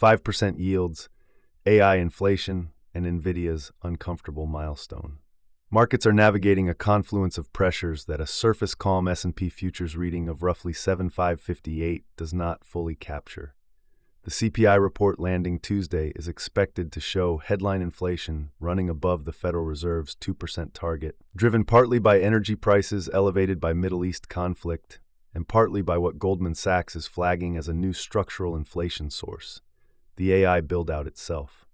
5% yields, AI inflation, and NVIDIA's uncomfortable milestone. Markets are navigating a confluence of pressures that a surface-calm S&P futures reading of roughly 7558 does not fully capture. The CPI report landing Tuesday is expected to show headline inflation running above the Federal Reserve's 2% target, driven partly by energy prices elevated by Middle East conflict and partly by what Goldman Sachs is flagging as a new structural inflation source, the AI build-out itself.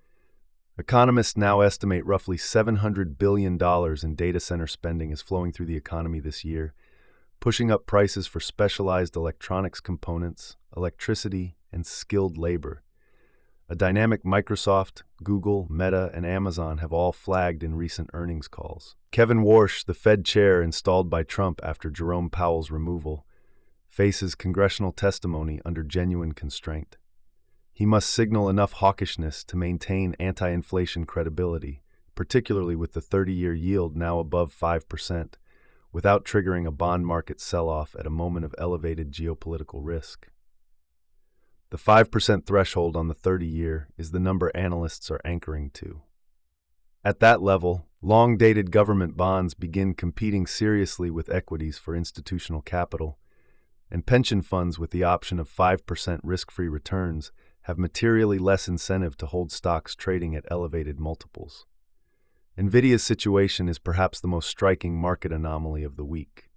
Economists now estimate roughly $700 billion in data center spending is flowing through the economy this year, pushing up prices for specialized electronics components, electricity, and skilled labor. A dynamic Microsoft, Google, Meta, and Amazon have all flagged in recent earnings calls. Kevin Warsh, the Fed chair installed by Trump after Jerome Powell's removal, faces congressional testimony under genuine constraint. He must signal enough hawkishness to maintain anti-inflation credibility, particularly with the 30-year yield now above 5%, without triggering a bond market sell-off at a moment of elevated geopolitical risk. The 5% threshold on the 30-year is the number analysts are anchoring to. At that level, long-dated government bonds begin competing seriously with equities for institutional capital, and pension funds with the option of 5% risk-free returns have materially less incentive to hold stocks trading at elevated multiples. NVIDIA's situation is perhaps the most striking market anomaly of the week.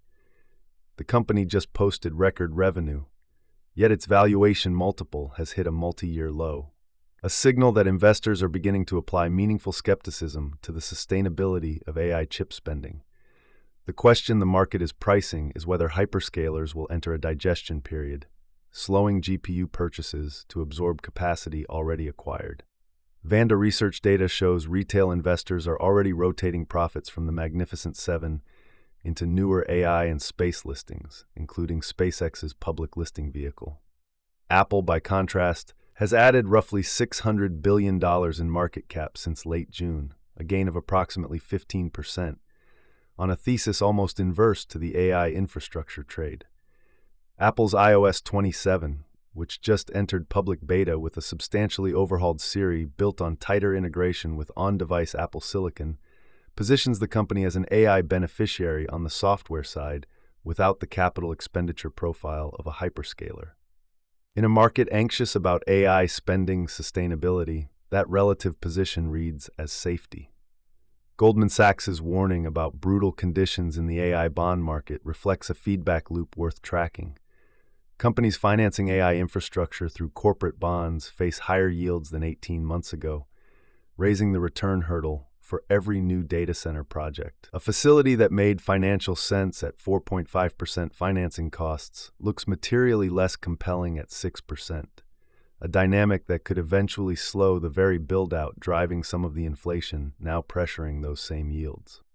The company just posted record revenue, yet its valuation multiple has hit a multi-year low, a signal that investors are beginning to apply meaningful skepticism to the sustainability of AI chip spending. The question the market is pricing is whether hyperscalers will enter a digestion period, slowing GPU purchases to absorb capacity already acquired. Vanda Research data shows retail investors are already rotating profits from the Magnificent Seven into newer AI and space listings, including SpaceX's public listing vehicle. Apple, by contrast, has added roughly $600 billion in market cap since late June, a gain of approximately 15%, on a thesis almost inverse to the AI infrastructure trade. Apple's iOS 27, which just entered public beta with a substantially overhauled Siri built on tighter integration with on-device Apple Silicon, positions the company as an AI beneficiary on the software side without the capital expenditure profile of a hyperscaler. In a market anxious about AI spending sustainability, that relative position reads as safety. Goldman Sachs's warning about brutal conditions in the AI bond market reflects a feedback loop worth tracking. Companies financing AI infrastructure through corporate bonds face higher yields than 18 months ago, raising the return hurdle for every new data center project. A facility that made financial sense at 4.5% financing costs looks materially less compelling at 6%, a dynamic that could eventually slow the very build-out driving some of the inflation now pressuring those same yields.